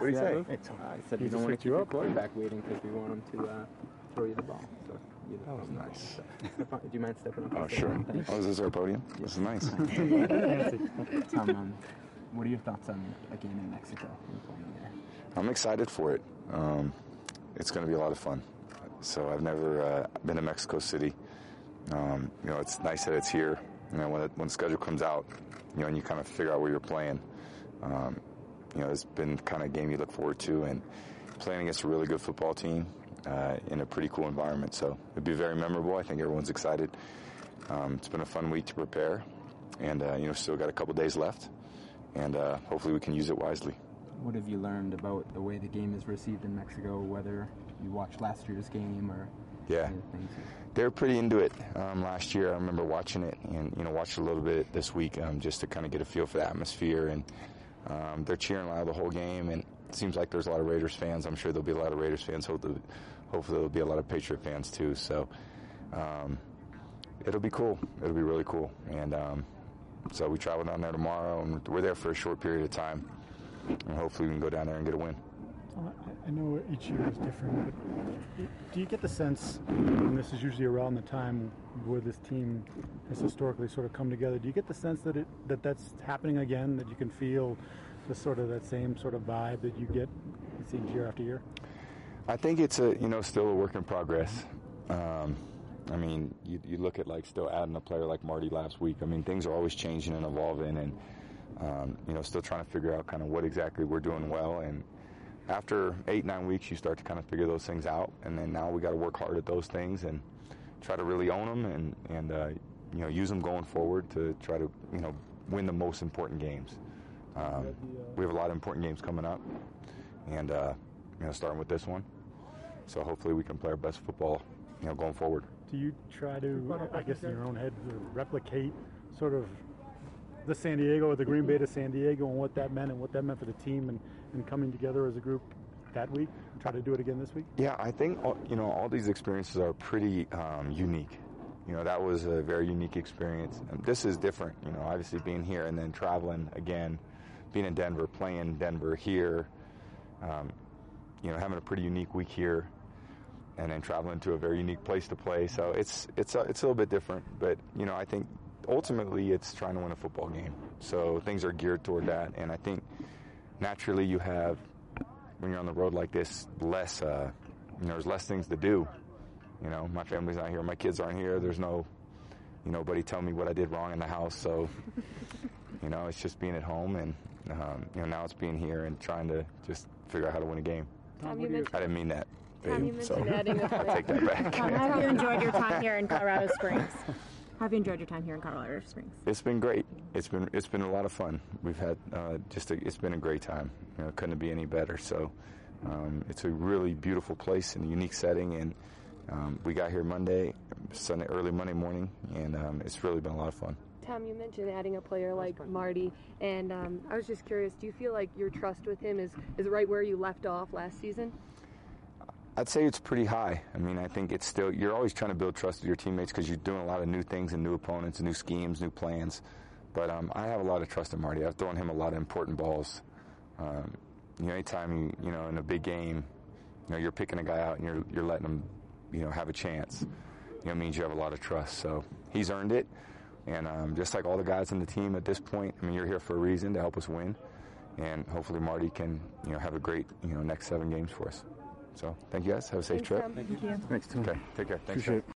do you say? I said we don't want to keep your quarterback waiting because we want him to throw you the ball. So that was nice. Do you mind stepping up? Oh, sure. Oh, is this our podium? Yes. This is nice. Tom, what are your thoughts on a game in Mexico? I'm excited for it. It's going to be a lot of fun. So I've never been to Mexico City. It's nice that it's here. When the schedule comes out, and you kind of figure out where you're playing, it's been kind of a game you look forward to, and playing against a really good football team in a pretty cool environment. So it'd be very memorable. I think everyone's excited. It's been a fun week to prepare, and still got a couple days left, and hopefully we can use it wisely. What have you learned about the way the game is received in Mexico, whether you watched last year's game or things? They're pretty into it. Last year I remember watching it and, watched a little bit this week just to kind of get a feel for the atmosphere. And they're cheering loud the whole game, and it seems like there's a lot of Raiders fans. I'm sure there'll be a lot of Raiders fans. Hopefully there'll be a lot of Patriot fans too. So it'll be cool. It'll be really cool. And so we travel down there tomorrow, and we're there for a short period of time. And hopefully we can go down there and get a win. I know each year is different, but do you get the sense, and this is usually around the time where this team has historically sort of come together, do you get the sense that that's happening again, that you can feel that same sort of vibe that you get, it seems, year after year? I think it's still a work in progress. You look at still adding a player like Marty last week. Things are always changing and evolving, and still trying to figure out kind of what exactly we're doing well. And after 8-9 weeks, you start to kind of figure those things out. And then now we got to work hard at those things and try to really own them and use them going forward to try to, win the most important games. We have a lot of important games coming up, and, starting with this one. So hopefully we can play our best football, going forward. Do you try to, I guess in your own head, replicate sort of the San Diego or the Green Bay to San Diego and what that meant for the team and coming together as a group that week? Try to do it again this week? Yeah, I think, all these experiences are pretty unique. That was a very unique experience. And this is different, obviously being here and then traveling again, being in Denver, playing Denver here, having a pretty unique week here, and then traveling to a very unique place to play. So it's a little bit different, but, I think ultimately it's trying to win a football game. So things are geared toward that, and I think naturally you have, when you're on the road like this, less, there's less things to do. My family's not here, my kids aren't here, there's no, nobody telling me what I did wrong in the house, so, it's just being at home, and, now it's being here and trying to just figure out how to win a game. Tom, I didn't mean that, babe, Tom, you mentioned adding a I'll take that back. Tom, have you enjoyed your time here in Colorado Springs? Have you enjoyed your time here in Colorado Springs? It's been great. It's been a lot of fun. We've had it's been a great time. Couldn't be any better. So it's a really beautiful place and a unique setting. And we got here early Monday morning, and it's really been a lot of fun. Tom, you mentioned adding a player like Marty, and I was just curious, do you feel like your trust with him is right where you left off last season? I'd say it's pretty high. I think it's still, you're always trying to build trust with your teammates because you're doing a lot of new things and new opponents, new schemes, new plans. But I have a lot of trust in Marty. I've thrown him a lot of important balls. Anytime in a big game, you're picking a guy out and you're letting him, have a chance. Means you have a lot of trust. So he's earned it. And just like all the guys on the team at this point, you're here for a reason, to help us win. And hopefully Marty can, have a great, next 7 games for us. So thank you guys. Have a safe trip. Thank you. Thanks, Tim. Okay, take care. Thanks. Appreciate it.